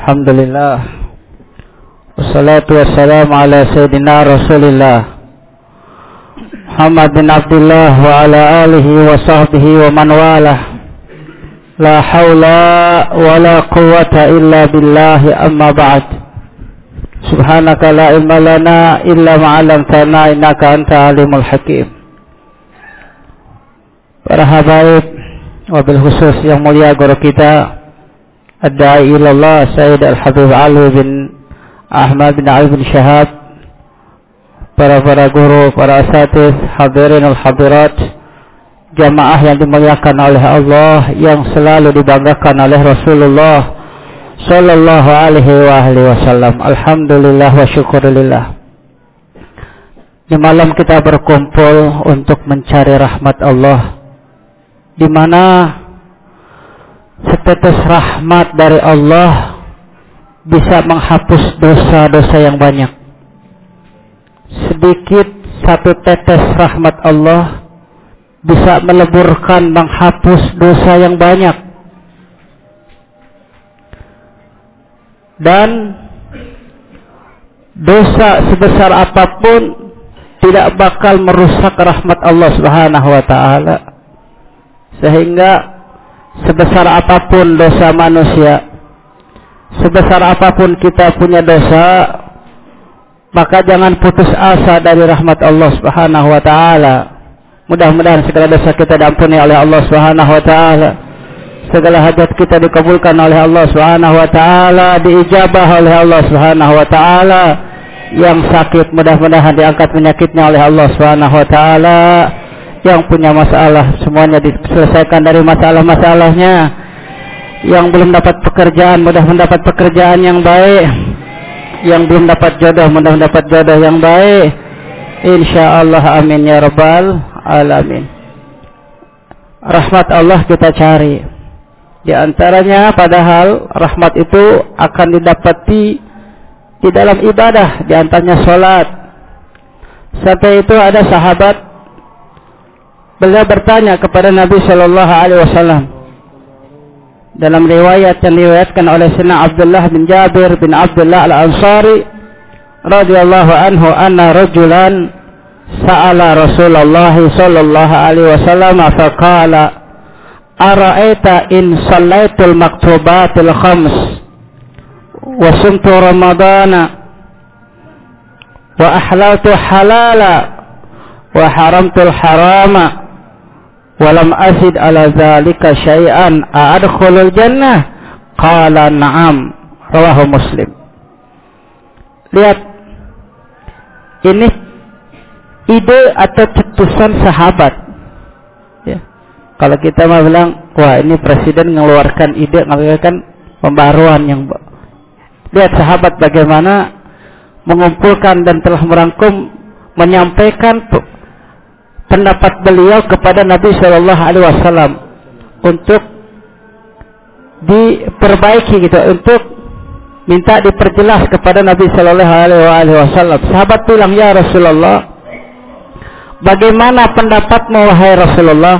Alhamdulillah. Wassalatu wassalamu ala sayyidina Rasulillah Muhammad bin Abdullah wa ala alihi wa sahbihi wa man walah. La hawla wa la quwwata illa billahi amma ba'd. Subhanaka la ilma lana illa ma 'allamtana innaka anta alimul hakim. Para habaib, wabil khusus yang mulia guru kita Ad-Da'i ilallah Sayyid Al-Habib Ali bin Ahmad bin Ali bin Syahab, para guru, para asatidz, hadirin al-hadirat, jamaah yang dimuliakan oleh Allah, yang selalu dibanggakan oleh Rasulullah sallallahu alaihi wasallam. Alhamdulillah wa syukurillah. Di malam kita berkumpul untuk mencari rahmat Allah, di mana setetes rahmat dari Allah bisa menghapus dosa-dosa yang banyak. Sedikit satu tetes rahmat Allah bisa meleburkan, menghapus dosa yang banyak. Dan dosa sebesar apapun tidak bakal merusak rahmat Allah Subhanahu wa taala. Sehingga sebesar apapun dosa manusia, sebesar apapun kita punya dosa, maka jangan putus asa dari rahmat Allah Subhanahu wa taala. Mudah-mudahan segala dosa kita diampuni oleh Allah Subhanahu wa taala. Segala hajat kita dikabulkan oleh Allah Subhanahu wa taala, diijabah oleh Allah Subhanahu wa taala. Yang sakit mudah-mudahan diangkat penyakitnya oleh Allah Subhanahu wa taala. Yang punya masalah semuanya diselesaikan dari masalah-masalahnya. Yang belum dapat pekerjaan mudah mendapat pekerjaan yang baik. Yang belum dapat jodoh mudah mendapat jodoh yang baik. Insyaallah, amin ya rabbal alamin. Rahmat Allah kita cari. Di antaranya padahal rahmat itu akan didapati di dalam ibadah, di antaranya salat. Sampai itu ada sahabat, beliau bertanya kepada Nabi sallallahu alaihi wasallam. Dalam riwayat yang diriwayatkan oleh Sayyidina Abdullah bin Jabir bin Abdullah Al-Ansari radhiyallahu anhu, anna rajulan sa'ala Rasulullah sallallahu alaihi wasallam faqala ara'aita in shallaitul maktubatil khams wa sumtu ramadana wa ahlaltu halala wa haramtul harama walam azid ala zalika syai'an a'adkhulul jannah? Qala na'am. Rawahu Muslim. Lihat, ini ide atau cetusan sahabat ya. Kalau kita mau bilang, wah ini presiden mengeluarkan ide, mengeluarkan pembaruan yang, lihat sahabat bagaimana mengumpulkan dan telah merangkum, menyampaikan pendapat beliau kepada Nabi Shallallahu Alaihi Wasallam untuk diperbaiki gitu, untuk minta diperjelas kepada Nabi Shallallahu Alaihi Wasallam. Sahabat bilang, ya Rasulullah, bagaimana pendapatmu wahai Rasulullah?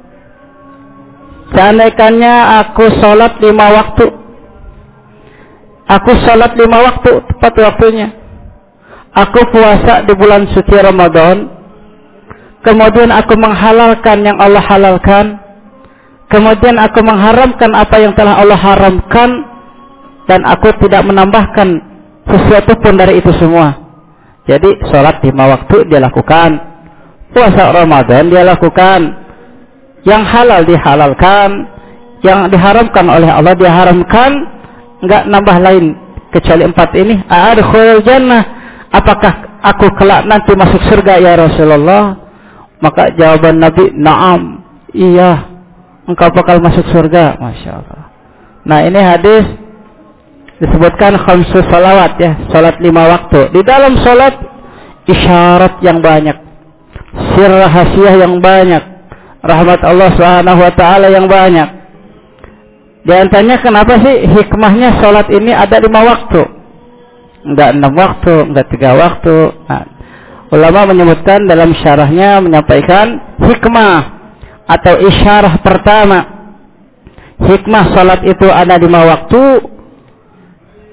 Seandainya aku sholat 5 waktu, aku sholat 5 waktu tepat waktunya, aku puasa di bulan suci Ramadan, kemudian aku menghalalkan yang Allah halalkan, kemudian aku mengharamkan apa yang telah Allah haramkan, dan aku tidak menambahkan sesuatu pun dari itu semua. Jadi sholat 5 waktu dia lakukan, puasa Ramadan dia lakukan, yang halal dihalalkan, yang diharamkan oleh Allah diharamkan, enggak nambah lain kecuali 4 ini. A'adkhulul jannah, apakah aku kelak nanti masuk surga ya Rasulullah? Maka jawaban Nabi, na'am, iya, engkau bakal masuk surga. Masya Allah. Nah, ini hadis disebutkan khamsus salawat ya, salat 5 waktu. Di dalam salat isyarat yang banyak, sir rahasia yang banyak, rahmat Allah Subhanahu wa taala yang banyak. Di antaranya kenapa sih hikmahnya salat ini ada 5 waktu? Enggak 6 waktu, enggak 3 waktu. Nah, ulama menyebutkan dalam syarahnya, menyampaikan hikmah atau isyarah pertama. Hikmah salat itu ada 5 waktu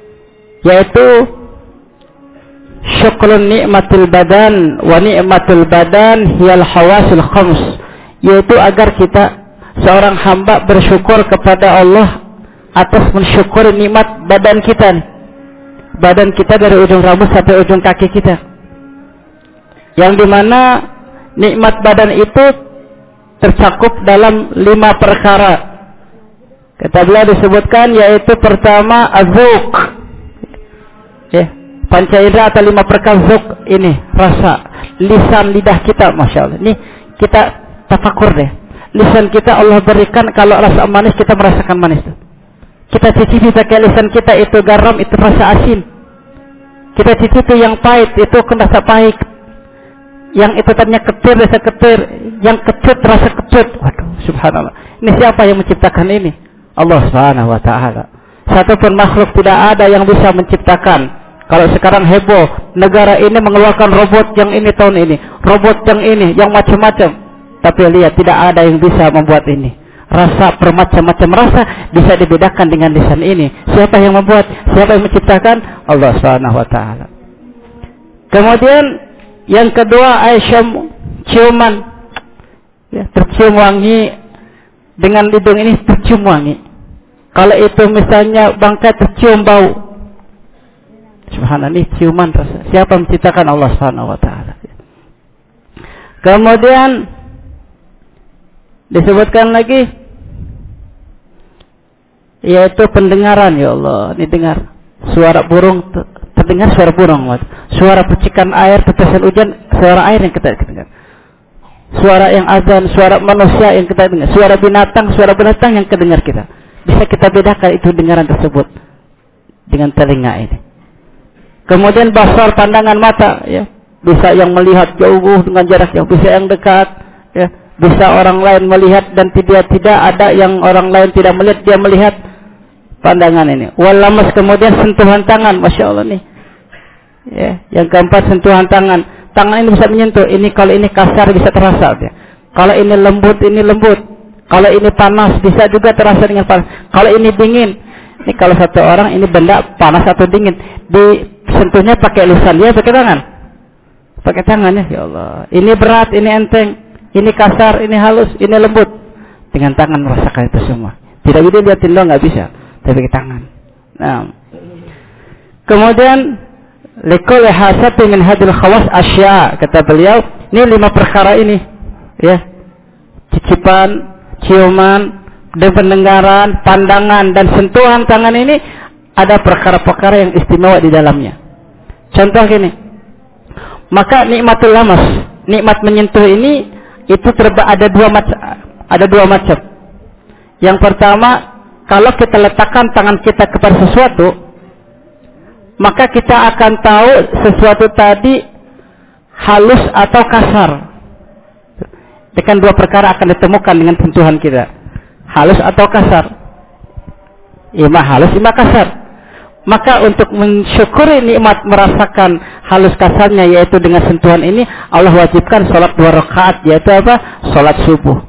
yaitu syukrun ni'matil badan wa ni'matul badan hiyal hawasul khams, yaitu agar kita seorang hamba bersyukur kepada Allah atas mensyukuri nikmat badan kita, badan kita dari ujung rambut sampai ujung kaki kita, yang dimana nikmat badan itu tercakup dalam 5 perkara. Kata beliau disebutkan, yaitu pertama az-zauq, panca indera atau 5 perkara zauq ini, rasa, lisan lidah kita, masya Allah. Ini kita tafakur deh, lisan kita Allah berikan, kalau rasa manis kita merasakan manis itu. Kita cicipi pakai lisan kita, itu garam, itu rasa asin. Kita cicipi yang pahit, itu rasa pahit. Yang itu tadinya ketir, rasa ketir. Yang kecut, rasa kecut. Waduh, subhanallah. Ini siapa yang menciptakan ini? Allah subhanahu wa ta'ala. Satupun makhluk tidak ada yang bisa menciptakan. Kalau sekarang heboh, negara ini mengeluarkan robot yang ini tahun ini, robot yang ini, yang macam-macam. Tapi lihat, tidak ada yang bisa membuat ini. Rasa bermacam-macam rasa bisa dibedakan dengan lisan ini. Siapa yang membuat? Siapa yang menciptakan? Allah subhanahu wa ta'ala. Kemudian yang kedua, aisyam, ciuman. Ya, tercium wangi. Dengan hidung ini tercium wangi. Kalau itu misalnya bangkai tercium bau. Subhanallah, ini ciuman rasa. Siapa menciptakan? Allah subhanahu wa ta'ala. Kemudian disebutkan lagi, yaitu pendengaran. Ya Allah, ini dengar suara burung, terdengar suara burung, suara percikan air, tetesan hujan, suara air yang kita dengar, suara yang azan, suara manusia yang kita dengar, suara binatang yang kedengar kita. Bisa kita bedakan itu dengaran tersebut dengan telinga ini. Kemudian basar, pandangan mata, ya, bisa yang melihat jauh dengan jarak jauh, bisa yang dekat, ya, bisa orang lain melihat dan tidak ada yang orang lain tidak melihat, dia melihat. Pandangan ini. Wal lamas, kemudian sentuhan tangan, masya Allah nih. Ya, yang keempat sentuhan tangan. Tangan ini bisa menyentuh. Ini kalau ini kasar bisa terasa. Ya. Kalau ini lembut, ini lembut. Kalau ini panas bisa juga terasa dengan panas. Kalau ini dingin, ini kalau satu orang ini benda panas atau dingin, disentuhnya pakai lisan dia, pakai tangan. Pakai tangannya, ya Allah. Ini berat, ini enteng, ini kasar, ini halus, ini lembut. Dengan tangan merasakan itu semua. Tidak bisa lihatin dong, nggak bisa. Tapi pakai tangan. Nah. Kemudian likul hasati min hadil khawas asya, kata beliau, ini 5 perkara ini, ya. Cicipan, ciuman, dan pendengaran, pandangan dan sentuhan tangan ini ada perkara-perkara yang istimewa di dalamnya. Contoh gini. Maka nikmatul lamas, nikmat menyentuh ini itu ada dua macam. Yang pertama, kalau kita letakkan tangan kita kepada sesuatu, maka kita akan tahu sesuatu tadi halus atau kasar. Dengan 2 perkara akan ditemukan dengan sentuhan kita. Halus atau kasar. Ima halus, ima kasar. Maka untuk mensyukuri nikmat merasakan halus kasarnya, yaitu dengan sentuhan ini, Allah wajibkan sholat 2 rakaat, yaitu apa? Sholat subuh.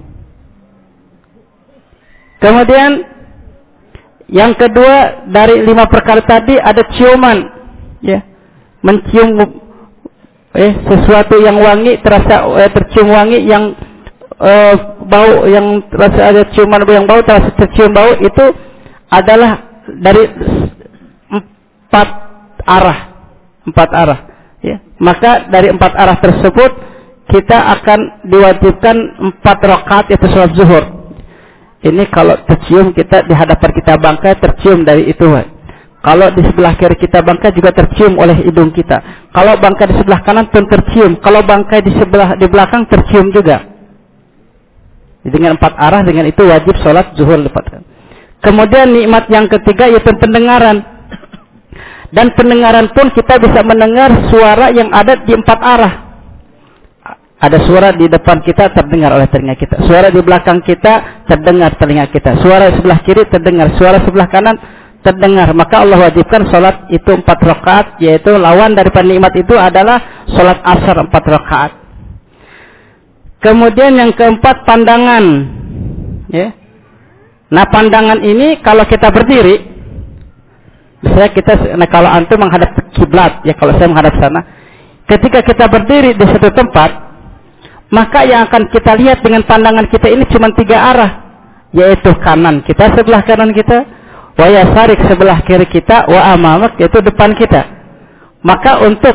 Kemudian yang kedua, dari 5 perkara tadi ada ciuman, ya, mencium sesuatu yang wangi, terasa tercium wangi, yang bau, yang terasa ada ciuman yang bau, terasa tercium bau, itu adalah dari 4 arah, ya. Maka dari 4 arah tersebut kita akan diwajibkan 4 rakaat, yaitu sholat zuhur. Ini kalau tercium kita di hadapan kita bangkai, tercium dari itu. Kalau di sebelah kiri kita bangkai juga tercium oleh hidung kita. Kalau bangkai di sebelah kanan pun tercium. Kalau bangkai di belakang tercium juga. Dengan 4 arah, dengan itu wajib sholat zuhur lepas. Kemudian nikmat yang ketiga yaitu pendengaran. Dan pendengaran pun kita bisa mendengar suara yang ada di 4 arah. Ada suara di depan kita terdengar oleh telinga kita. Suara di belakang kita terdengar telinga kita. Suara di sebelah kiri terdengar. Suara sebelah kanan terdengar. Maka Allah wajibkan sholat itu 4 rakaat. Yaitu lawan daripada nikmat itu adalah sholat asar 4 rakaat. Kemudian yang keempat, pandangan. Ya. Nah, pandangan ini kalau kita berdiri, Misalnya kita, kalau antum menghadap kiblat, ya kalau saya menghadap sana, ketika kita berdiri di satu tempat, maka yang akan kita lihat dengan pandangan kita ini cuma 3 arah, yaitu kanan kita, sebelah kanan kita, wa yasarik sebelah kiri kita, wa amamak yaitu depan kita. Maka untuk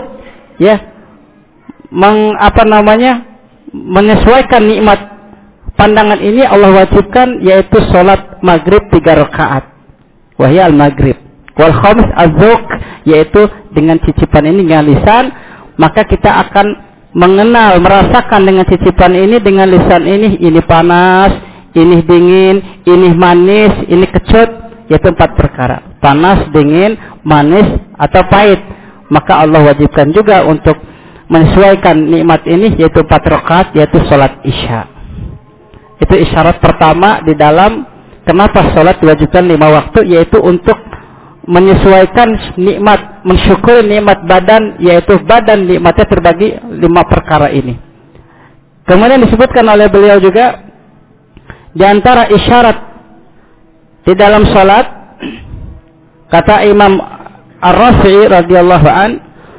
menyesuaikan nikmat pandangan ini Allah wajibkan, yaitu salat maghrib 3 rakaat. Wahya al-maghrib. Wal khamis az-zuq, yaitu dengan cicipan ini dengan lisan, maka kita akan mengenal, merasakan dengan cicipan ini, dengan lisan ini panas, ini dingin, ini manis, ini kecut, yaitu 4 perkara. Panas, dingin, manis, atau pahit. Maka Allah wajibkan juga untuk menyesuaikan nikmat ini, yaitu 4 rakaat, yaitu salat isya. Itu isyarat pertama di dalam kenapa salat diwajibkan 5 waktu, yaitu untuk menyesuaikan nikmat, mensyukuri nikmat badan, yaitu badan nikmatnya terbagi 5 perkara ini. Kemudian disebutkan oleh beliau juga di antara isyarat di dalam salat, kata Imam Ar-Rafi'i radhiyallahu an,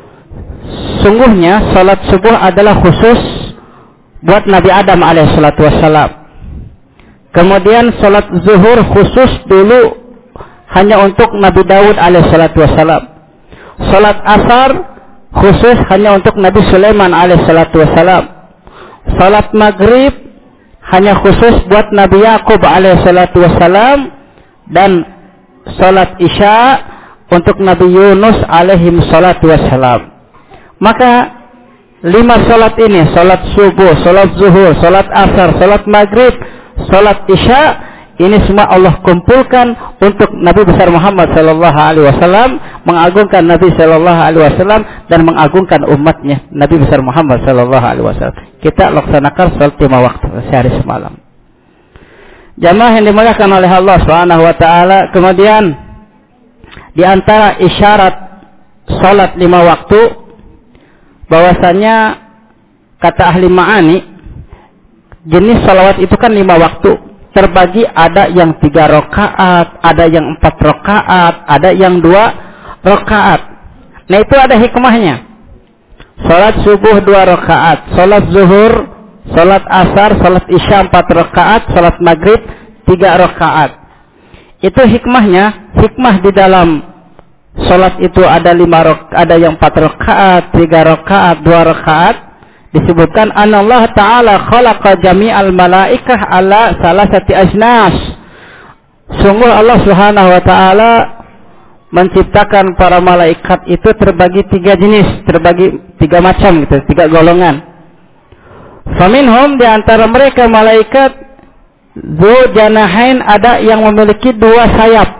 sungguhnya salat subuh adalah khusus buat Nabi Adam alaihissalatu wassalam. Kemudian salat zuhur khusus dulu hanya untuk Nabi Daud alaihissalatu wassalam. Salat asar khusus hanya untuk Nabi Sulaiman alaihissalatu wassalam. Salat maghrib hanya khusus buat Nabi Yakub alaihissalatu wassalam. Dan salat isya untuk Nabi Yunus alaihissalatu wassalam. Maka 5 salat ini, salat subuh, salat zuhur, salat asar, salat maghrib, salat isya, ini semua Allah kumpulkan untuk Nabi besar Muhammad sallallahu alaihi wasallam, mengagungkan Nabi sallallahu alaihi wasallam dan mengagungkan umatnya Nabi besar Muhammad sallallahu alaihi wasallam. Kita laksanakan salat 5 waktu sehari semalam. Jamaah yang dimuliakan oleh Allah Subhanahu wa taala, kemudian di antara isyarat salat 5 waktu bahwasanya kata ahli ma'ani, jenis salawat itu kan 5 waktu. Terbagi, ada yang 3 rakaat, ada yang 4 rakaat, ada yang 2 rakaat. Nah itu ada hikmahnya. Salat subuh 2 rakaat, salat zuhur, salat asar, salat isya 4 rakaat, salat maghrib 3 rakaat. Itu hikmahnya. Hikmah di dalam salat itu ada 5 rakaat, ada yang 4 rakaat, 3 rakaat, 2 rakaat. Disebutkan Allah Ta'ala khalaqa jami'al malaikah ala salasati ajnas. Sungguh Allah Subhanahu wa Ta'ala menciptakan para malaikat itu terbagi 3 jenis, terbagi 3 macam gitu, 3 golongan. Faminhum, di antara mereka malaikat dzu janahain, ada yang memiliki 2 sayap.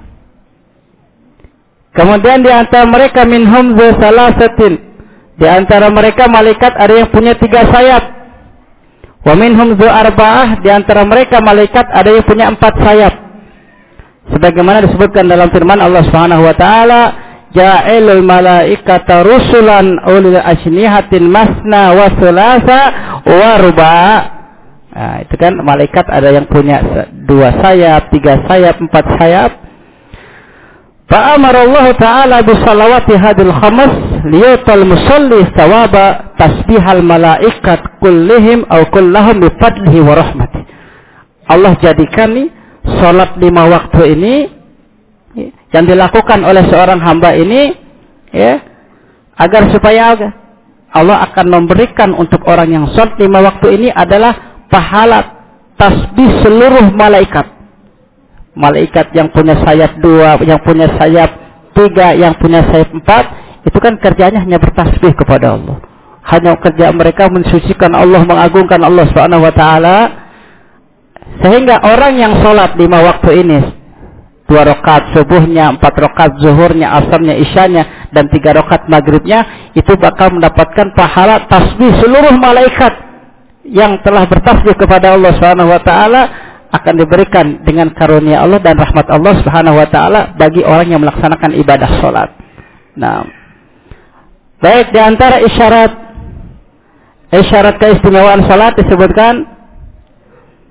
Kemudian di antara mereka minhum dzu salasatin, di antara mereka malaikat ada yang punya 3 sayap. Wa minhum dzu arba'ah, di antara mereka malaikat ada yang punya 4 sayap. Sebagaimana disebutkan dalam firman Allah Subhanahu wa taala, ja'ilul malaikata rusulan ulil ajnihatin masna wa thulatha wa ruba'. Nah, itu kan malaikat ada yang punya 2 sayap, 3 sayap, 4 sayap. Fa'amara Allah Ta'ala bisalawati hadil khamas liyutal musalli thawaba tasbihal malaikat kullihim au kullahum bifadlihi wa rahmati. Allah jadikan nih salat 5 waktu ini yang dilakukan oleh seorang hamba ini, ya, agar supaya Allah akan memberikan untuk orang yang salat 5 waktu ini adalah pahala tasbih seluruh malaikat. Malaikat yang punya sayap 2, yang punya sayap 3, yang punya sayap 4, itu kan kerjanya hanya bertasbih kepada Allah. Hanya kerja mereka mensucikan Allah, mengagungkan Allah Subhanahu wa taala. Sehingga orang yang salat 5 waktu ini, 2 rakaat subuhnya, 4 rakaat zuhurnya, asarnya, isyanya, dan 3 rakaat maghribnya, itu bakal mendapatkan pahala tasbih seluruh malaikat yang telah bertasbih kepada Allah Subhanahu wa taala, akan diberikan dengan karunia Allah dan rahmat Allah Subhanahu wa taala bagi orang yang melaksanakan ibadah salat. Nah, baik, di antara isyarat keistimewaan salat disebutkan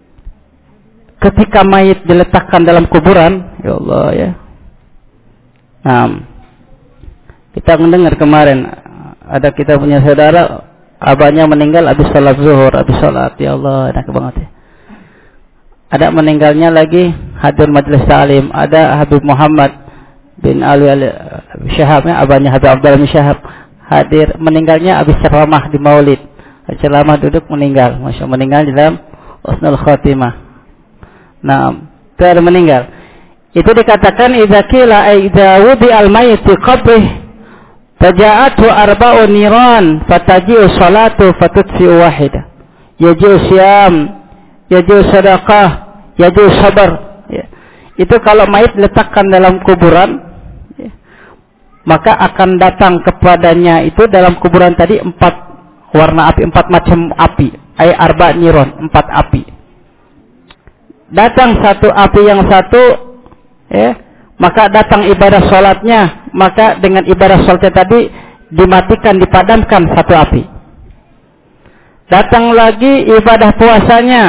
ketika mayit diletakkan dalam kuburan, ya Allah ya. Nah, kita mendengar kemarin ada kita punya saudara abahnya meninggal habis sholat zuhur, habis sholat, ya Allah, enak banget ya. Ada meninggalnya lagi hadir majelis ta'lim, ada Habib Muhammad bin Ali Syahab, abahnya Habib Abdullah bin Syahab hadir, meninggalnya habis ceramah di Maulid. Ceramah duduk meninggal, masya Allah, meninggal di dalam husnul khatimah. Nah, itu ada meninggal. Itu dikatakan idza qila idza wudi al-mayyit fi qabrih faja'atu arba'u niran fataji'u salatu fatutfi'u wahidah. Yaji'u siyam, yaji'u sadaqah, yaji'u sabar. Ya. Itu kalau mayit diletakkan dalam kuburan, ya, maka akan datang kepadanya itu dalam kuburan tadi 4 warna api, 4 macam api, ay arba niron, 4 api. Datang satu api yang satu, ya, maka datang ibadah sholatnya, maka dengan ibadah sholatnya tadi dimatikan, dipadamkan satu api. Datang lagi ibadah puasanya,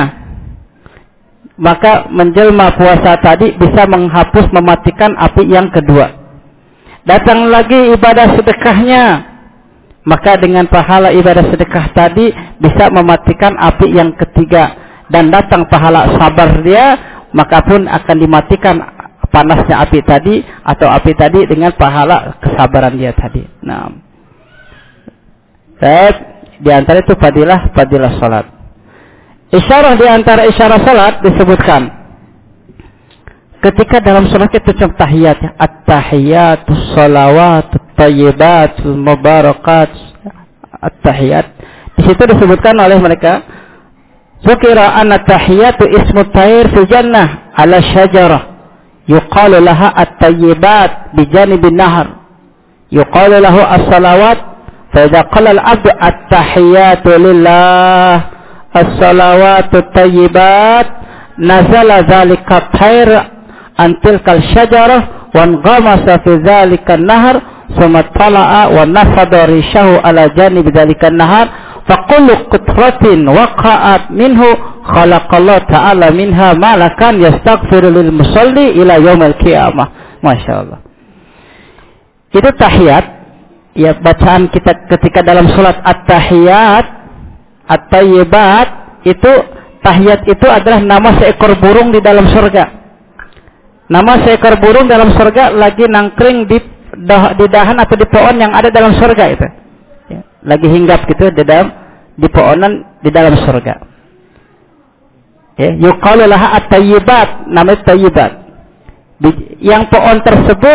maka menjelma puasa tadi bisa menghapus, mematikan api yang kedua. Datang lagi ibadah sedekahnya, maka dengan pahala ibadah sedekah tadi bisa mematikan api yang ketiga. Dan datang pahala sabar dia, maka pun akan dimatikan panasnya api tadi atau api tadi dengan pahala kesabaran dia tadi. Nah, baik, di antara itu fadilah salat. Isyarah di antara isyarah salat disebutkan ketika dalam salat itu contoh tahiyat, at-tahiyatus shalawatut thayyibatul mubarakat, at-tahiyat. Di situ disebutkan oleh mereka, zukira anna tahiyatu ismu tayr fil jannah ala syajarah yuqalu laha at-tayyibat bi janibin nahar yuqalu lahu as-salawat fa idza qala al-'abd at-tahiyatu lillah as-salawatu at-tayyibat nazala dhalika at-tayr an tilka al-syajarah wa ghamasa fi dhalika an-nahar thumma tala'a wa nafada rishahu ala janib dhalika an-nahar faqullu qutratin waqa'at minhu khalaqallahu ta'ala minha malakan yastaghfiru lil musalli ila yaumil qiyamah. Masya Allah. Itu tahiyat, ya, bacaan kita ketika dalam salat at-tahiyat, at-tayyibat, itu tahiyat itu adalah nama seekor burung di dalam surga. Nama seekor burung dalam surga lagi nangkring di dahan atau di pohon yang ada dalam surga itu. Ya, lagi hinggap gitu di pohonan di dalam surga. Ya, yuqalu laha at-tayyibat, nama tayyibat. Yang pohon tersebut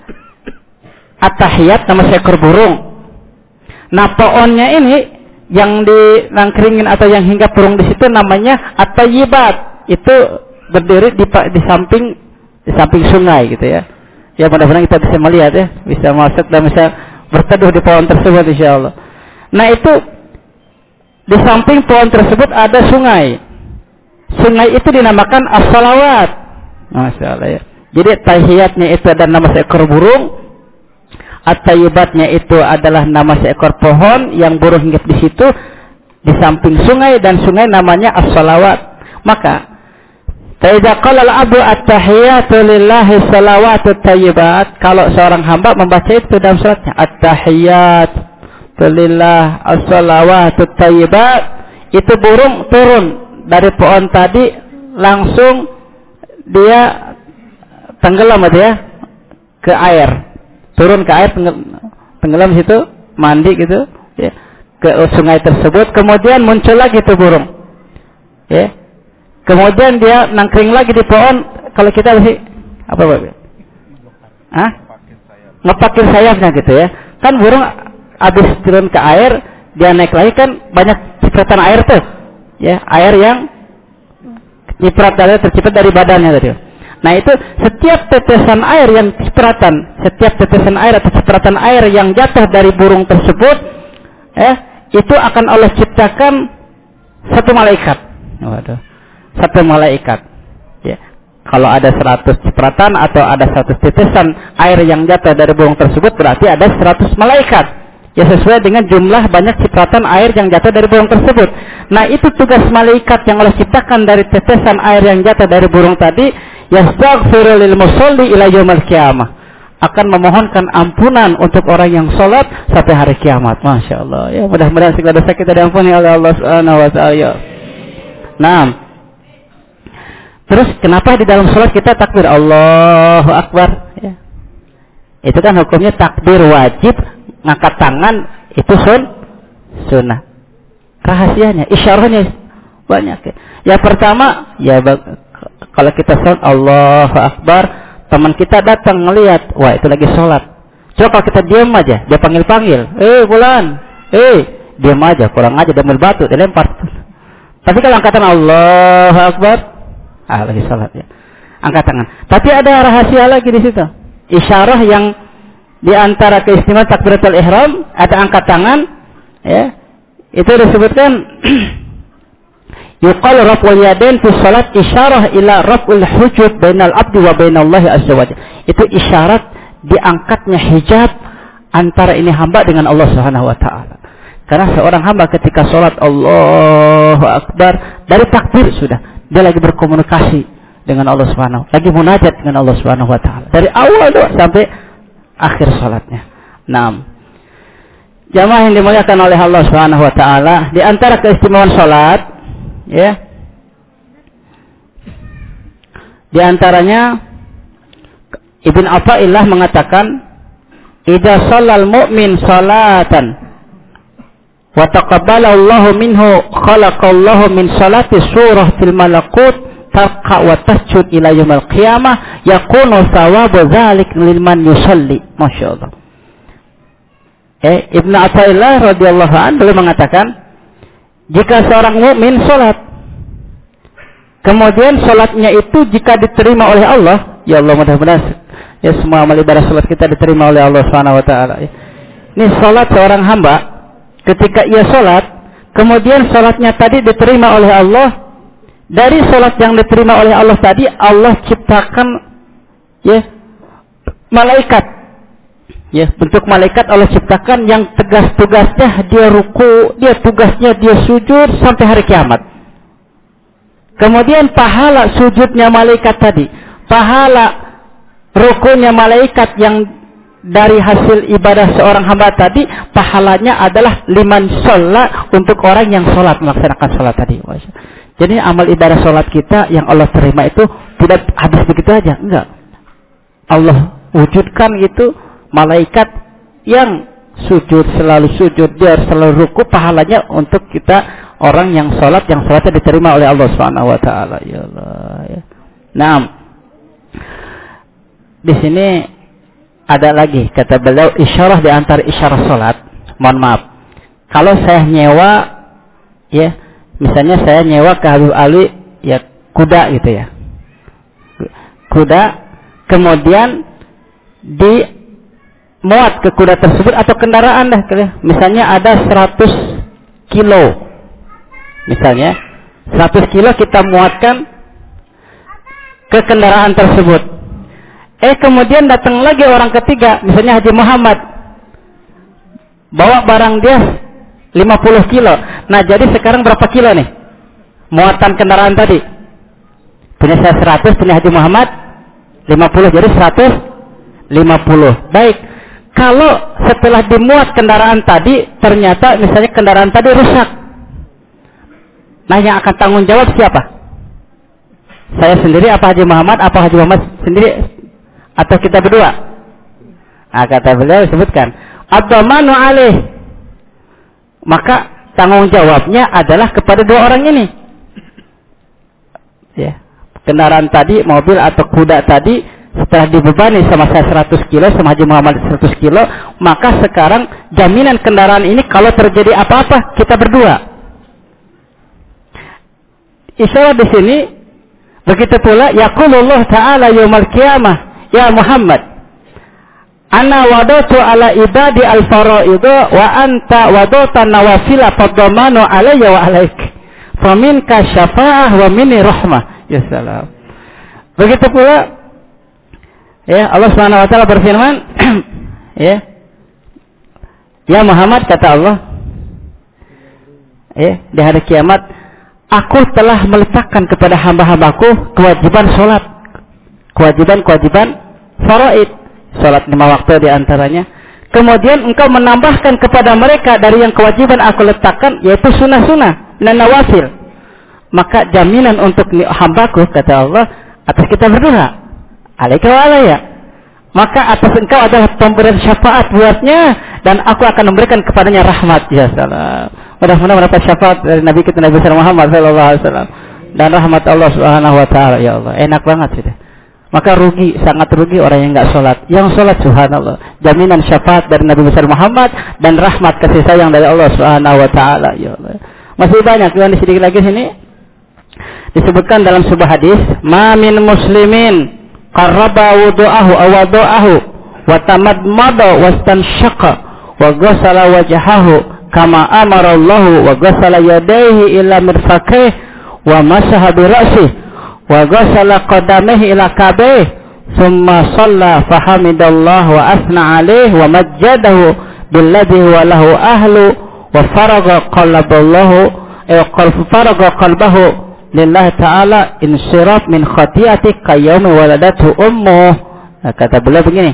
at-tahiyat, nama seekor burung. Nah, pohonnya ini yang dinangkringin atau yang hinggap burung di situ namanya at-tayyibat. Itu berdiri di samping sungai gitu ya. Ya, mudah-mudahan kita bisa melihat ya, bisa masuk dan bisa berteduh di pohon tersebut insyaallah. Nah, itu di samping pohon tersebut ada sungai. Sungai itu dinamakan as-salawat. Masyaallah ya. Jadi tahiyatnya itu ada nama seekor burung, at-tayyibatnya itu adalah nama seekor pohon yang burung hinggap di situ di samping sungai, dan sungai namanya as-salawat. Maka Faiza qala al-'abdu at-tahiyatu lillahi salawatut thayyibat, kalau seorang hamba membaca itu dalam salatnya, at-tahiyatu lillah as-salawatut thayyibat, itu burung turun dari pohon tadi langsung dia tenggelam ya ke air, turun ke air, tenggelam situ, mandi gitu ya, ke sungai tersebut, kemudian muncul lagi itu burung ya. Kemudian dia nangkring lagi di pohon. Kalau kita masih apa Pak? Ngepakin sayapnya gitu ya. Kan burung habis turun ke air, dia naik lagi kan banyak cipratan air tuh. Ya, air yang terciprat dari badannya tadi. Nah, itu setiap tetesan air yang cipratan, setiap tetesan air atau cipratan air yang jatuh dari burung tersebut, itu akan Allah ciptakan satu malaikat. Waduh. Satu malaikat ya. Kalau ada 100 cipratan atau ada 100 tetesan air yang jatuh dari burung tersebut, berarti ada 100 malaikat ya, sesuai dengan jumlah banyak cipratan air yang jatuh dari burung tersebut. Nah, itu tugas malaikat yang Allah ciptakan dari tetesan air yang jatuh dari burung tadi, yastaghfiru lil musalli ila yaumil qiyamah, akan memohonkan ampunan untuk orang yang sholat sampai hari kiamat. Masya Allah. Ya, mudah-mudahan segala dosa kita diampuni oleh Allah Subhanahu wa Ta'ala. Nah, terus kenapa di dalam sholat kita takbir Allahu Akbar? Ya. Itu kan hukumnya takbir wajib, ngangkat tangan itu sunnah. Rahasianya, isyarahnya banyak. Ya. Yang pertama, ya kalau kita sholat Allahu Akbar, teman kita datang ngelihat, wah itu lagi sholat. Coba kalau kita diam aja, dia panggil-panggil, fulan, diam aja, kurang aja, dia ambil batu, dia lempar. Tapi kalau angkatan Allahu Akbar, lagi sholat ya, angkat tangan. Tapi ada rahasia lagi di situ, isyarah yang di antara keistimewaan takbiratul ihram, ada angkat tangan, ya, itu disebutkan. Yuqal raf'ul yadain fi shalat isyarah ila raf'ul hujub bainal abdi wa bainallahi azza wajalla. Itu isyarat diangkatnya hijab antara ini hamba dengan Allah Subhanahu wa taala. Karena seorang hamba ketika salat Allahu Akbar, dari takbir sudah dia lagi berkomunikasi dengan Allah Subhanahu, lagi munajat dengan Allah Subhanahu wa taala. Dari awal doa sampai akhir salatnya. Naam. Jamaah yang dimuliakan oleh Allah Subhanahu wa taala, di antara keistimewaan salat, ya, di antaranya Ibn Athaillah mengatakan, idza shallal mu'min salatan wa taqabbala Allahu minhu khalaqallahu min salati surah fil malakut tarqa wa tasjud ila yaumil qiyamah yakunu thawabu dzalik liman yusalli. Masyaallah. Ibn Athaillah radhiyallahu anhu mengatakan, jika seorang mukmin sholat, kemudian sholatnya itu jika diterima oleh Allah, ya Allah mudah-mudahan ya semua amal ibadah sholat kita diterima oleh Allah Subhanahu wa taala. Ini sholat seorang hamba, ketika ia sholat, kemudian sholatnya tadi diterima oleh Allah, dari sholat yang diterima oleh Allah tadi, Allah ciptakan ya malaikat. Ya, bentuk malaikat Allah ciptakan yang tugasnya dia ruku, dia tugasnya dia sujud sampai hari kiamat. Kemudian pahala sujudnya malaikat tadi, pahala rukunya malaikat yang dari hasil ibadah seorang hamba tadi, pahalanya adalah liman sholat, untuk orang yang sholat, melaksanakan sholat tadi. Jadi amal ibadah sholat kita yang Allah terima itu tidak habis begitu aja, enggak. Allah wujudkan itu malaikat yang selalu sujud, dia selalu ruku, pahalanya untuk kita orang yang sholatnya diterima oleh Allah Subhanahu wa taala. Ya Allah ya. Nah, di sini ada lagi kata beliau, isyarah di antara isyarah sholat. Mohon maaf, kalau saya nyewa, ya, misalnya saya nyewa ke Habib Ali, ya kuda gitu ya, kuda, kemudian muat ke kuda tersebut atau kendaraan dah, misalnya ada 100 kilo, misalnya 100 kilo kita muatkan ke kendaraan tersebut. Kemudian datang lagi orang ketiga, misalnya Haji Muhammad, bawa barang dia 50 kilo. Nah, jadi sekarang berapa kilo nih muatan kendaraan tadi? Punya saya 100, punya Haji Muhammad 50, jadi 150. Baik. Kalau setelah dimuat kendaraan tadi, ternyata misalnya kendaraan tadi rusak, nah yang akan tanggung jawab siapa? Saya sendiri apa Haji Muhammad? Apa Haji Muhammad sendiri? Atau kita berdua? Nah, kata beliau sebutkan, ad-dhamanu alaih. Maka tanggung jawabnya adalah kepada dua orang ini. Ya, kendaraan tadi, mobil atau kuda tadi, setelah dibebani sama saya 100 kilo, sama Haji Muhammad 100 kilo, maka sekarang jaminan kendaraan ini kalau terjadi apa-apa, kita berdua. Isyarah di sini, begitu pula, yaqulullah ta'ala yaumal qiyamah, ya Muhammad, ana wadatu ala ibadi al-faraidu wa anta wadata nawafila faddamanu alayya wa alaik. Faminka syafa'ah wa minni rahmah. Ya salam. Begitu pula, ya, Allah Subhanahu wa taala berfirman, ya Muhammad, kata Allah, di hari kiamat, aku telah meletakkan kepada hamba-hambaku kewajiban sholat, kewajiban faraid. salat 5 waktu di antaranya. Kemudian engkau menambahkan kepada mereka dari yang kewajiban aku letakkan, yaitu sunnah-sunnah dan nawafil. Maka jaminan untuk hambaku, kata Allah, atas kita berdua. Alaika wa alayya. Maka atas engkau adalah pemberian syafaat buatnya, dan aku akan memberikan kepadanya rahmat. Ya salam. Mudah-mudahan mendapat syafaat dari Nabi kita Nabi Muhammad sallallahu alaihi wasallam dan rahmat Allah Subhanahu wa taala. Ya Allah, enak banget sudah. Maka rugi, sangat rugi orang yang enggak salat. Yang salat subhanallah, jaminan syafaat dari Nabi besar Muhammad dan rahmat kasih sayang dari Allah Subhanahu wa taala. Ya Allah. Masih banyak, yang sedikit lagi sini. Disebutkan dalam sebuah hadis, "Ma min muslimin qarraba wudu'ahu aw wadu'ahu wa tamadmada wastanshaqa wa ghassala wajhahu kama amara Allah wa ghassala yadayhi ila mirfaqaihi wa masaha bi ra'sihi wa ghassala qadamaihi ila ka'baihi thumma shalla fahamidallah wa asna 'alaihi wa majjadahu billadhi huwa lahu ahlu wa faraga qalbahu lillahi ta'ala insiraf min khati'ati qayyum waladatu ummuh." Nah, kata beliau begini,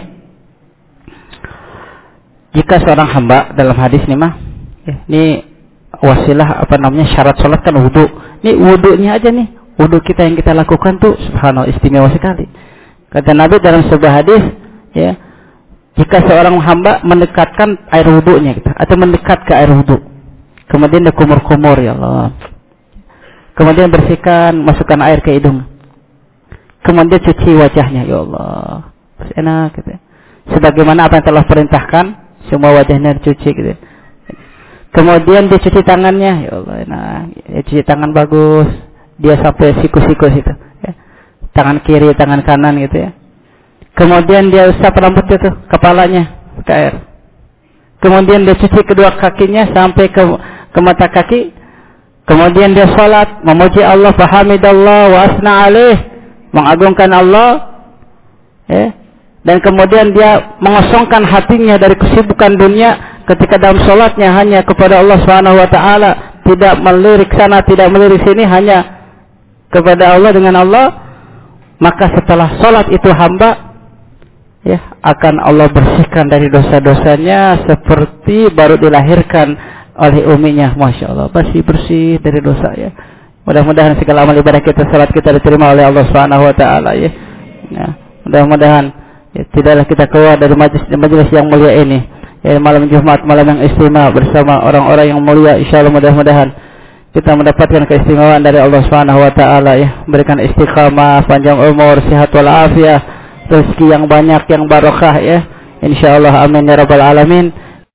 jika seorang hamba dalam hadis ini mah, ini wasilah syarat salat kan wudu. Ini wudunya aja nih, wudu kita yang kita lakukan tuh subhanallah istimewa sekali. Kata Nabi dalam sebuah hadis, ya, jika seorang hamba mendekatkan air wudunya kita atau mendekat ke air wudu, kemudian dia kumur-kumur, ya Allah, kemudian bersihkan, masukkan air ke hidung, kemudian cuci wajahnya, ya Allah, enak gitu. Sebagaimana apa yang telah perintahkan, semua wajahnya dicuci gitu. Kemudian dia cuci tangannya, ya Allah, enak. Dia cuci tangan bagus, dia sampai siku-siku situ, ya. Tangan kiri, tangan kanan gitu ya. Kemudian dia usap rambutnya tuh, kepalanya ke air. Kemudian dia cuci kedua kakinya sampai ke mata kaki. Kemudian dia salat, memuji Allah, fahamidallah wa asna 'alaih, mengagungkan Allah, ya. Dan kemudian dia mengosongkan hatinya dari kesibukan dunia ketika dalam salatnya hanya kepada Allah Subhanahu wa taala, tidak melirik sana, tidak melirik sini, hanya kepada Allah dengan Allah. Maka setelah salat itu hamba, ya, akan Allah bersihkan dari dosa-dosanya seperti baru dilahirkan oleh uminya. Masya Allah, bersih dari dosa, ya. Mudah-mudahan segala amal ibadah kita, salat kita diterima oleh Allah Subhanahu wa taala, ya. Nah, mudah-mudahan, ya, tidaklah kita keluar dari majelis yang mulia ini, ya, malam Jumat, malam yang istimewa bersama orang-orang yang mulia. Insyaallah mudah-mudahan kita mendapatkan keistimewaan dari Allah Subhanahu wa taala, ya, berikan istiqamah, panjang umur, sehat wal afiat, rezeki yang banyak, yang barokah, ya. Insyaallah, amin ya rabbal alamin.